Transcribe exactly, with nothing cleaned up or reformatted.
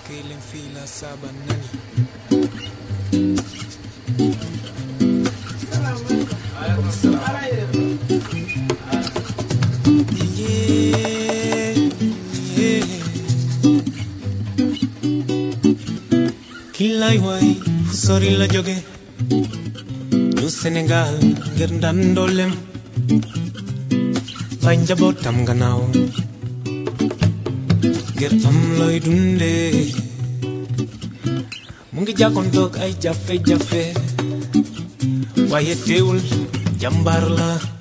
kailan fila saba nani yeah, yeah. Kilay way fu sori la jóge ñu Sénégal ngir ndandolem bay njabootam gannaaw ngir am looy dunde mu ngi jàkkoontoog ay jafe-jafe waaye teewul jàmbaar la